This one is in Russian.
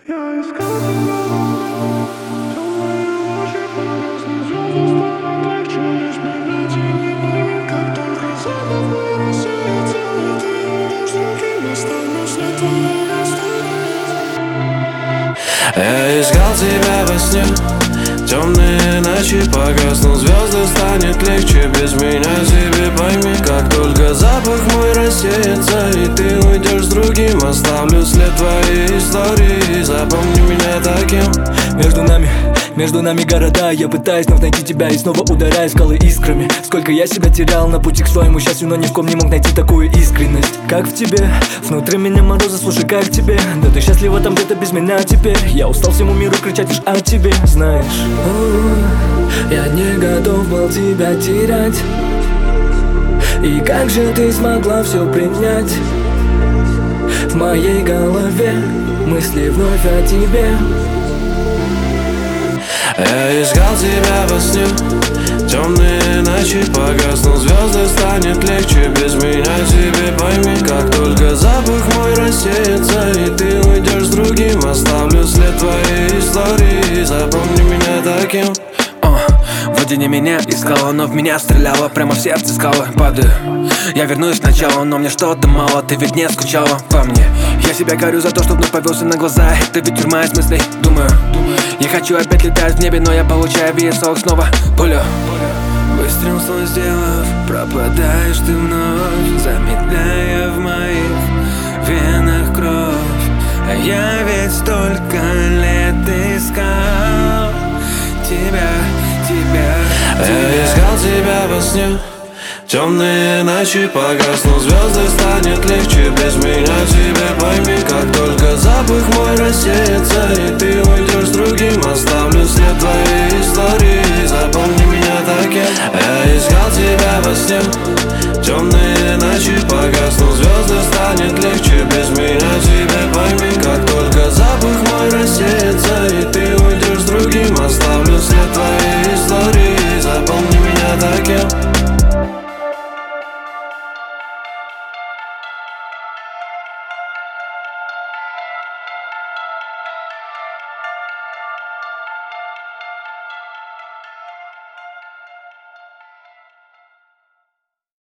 Я искал тебя, темные ночи погаснут, звезды станут легче без меня. Тени пойми, как только запах мой рассеется, и ты уйдешь, другим останусь, след твоей останусь. Я искал тебя во сне, темные ночи погаснут, звезды станет легче без меня. Тебе пойми, как только запах мой рассеется, и ты уйдешь с другим, оставлю след твоей истории. Запомни меня таким. Между нами города. Я пытаюсь вновь найти тебя и снова ударяю скалы искрами. Сколько я себя терял на пути к своему счастью, но ни в ком не мог найти такую искренность, как в тебе. Внутри меня морозы, слушай, как тебе. Да ты счастлива там где-то без меня теперь. Я устал всему миру кричать лишь о тебе, знаешь. Я не готов был тебя терять. И как же ты смогла все принять? В моей голове мысли вновь о тебе. Я искал тебя во сне, темные ночи погаснут, звезды станет легче без меня. Тебе пойми, как только запах мой рассеется, и ты уйдешь с другим, оставлю след твоей истории. Запомни меня таким. Вроде не меня искала, но в меня стреляла, прямо в сердце скалы падаю. Я вернусь сначала, но мне что-то мало, ты ведь не скучала по мне. Я себя корю за то, что вновь повелся на глаза. Это ведь тюрьма из мыслей, думаю. Я хочу опять летать в небе, но я получаю весок снова пулю. Быстрым слой сделав, пропадаешь ты вновь, замедляя в моих венах кровь. А я ведь столько лет искал тебя. Я искал тебя во сне, темные ночи погаснут, звезды станет легче без меня. Тебе пойми, как только запах мой рассеется, и ты уйдешь с другим, оставлю след твоей истории. Запомни меня таким. Я искал тебя во сне, темные ночи погаснут, звезды станет легче